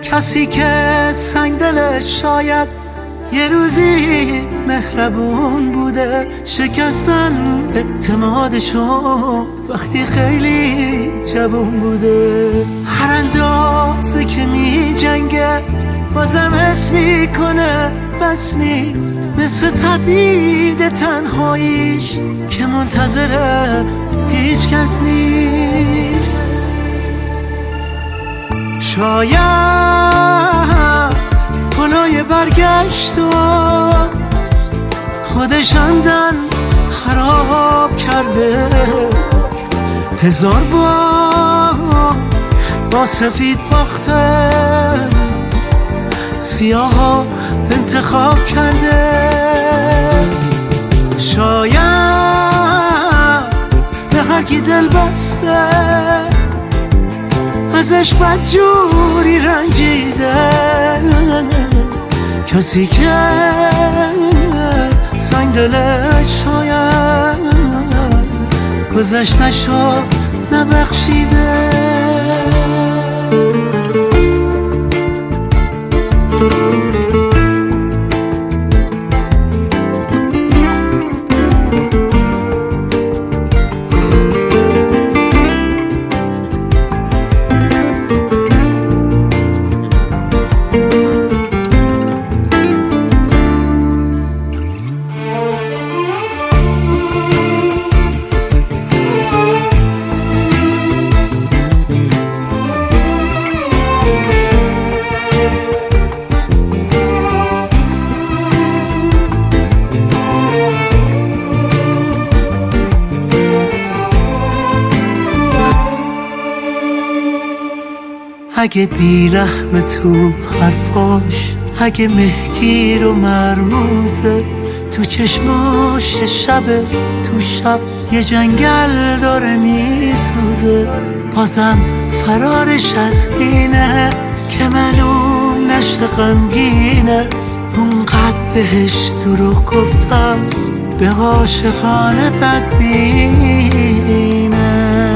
کسی که سنگ دلش شاید یه روزی مهربون بوده، شکستن اعتمادشو وقتی خیلی جوون بوده. هر اندازه که می جنگه بازم حس میکنه بس نیست، مثل تبعید تنهاییش که منتظره هیچ کس نیست. شاید پلای برگشت و خودش عمدن خراب کرده، 1000 بار با سفید باخته، سیاه ها انتخاب کرده. شاید به هر کی دل بسته ازش بدجوری رنجیده، کسی که سنگ دلش شاید گذشته‌شو نبخشیده. اگه بیرحم تو حرفاش، اگه مهگیر و مرموزه تو چشماش، شبه تو شب یه جنگل داره میسوزه، بازم فرارش از اینه که معلوم نشه غمگینه. اونقدر بهش دروغ گفتم به عاشقانه بدبینه.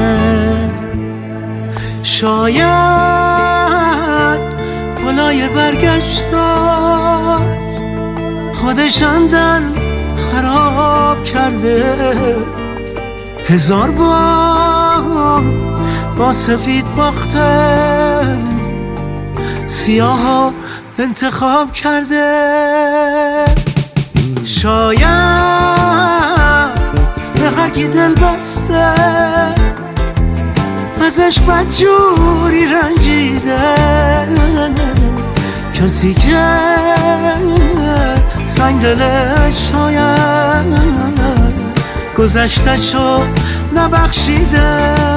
شاید پلای برگشتا خودش عمدن خراب کرده، 1000 بار با سفید باخته، سیاه ها انتخاب کرده. شاید به هر کی دل بسته ازش بدجوری رنجیده، کسی که سنگ دلش شاید گذشته‌شو نبخشیده.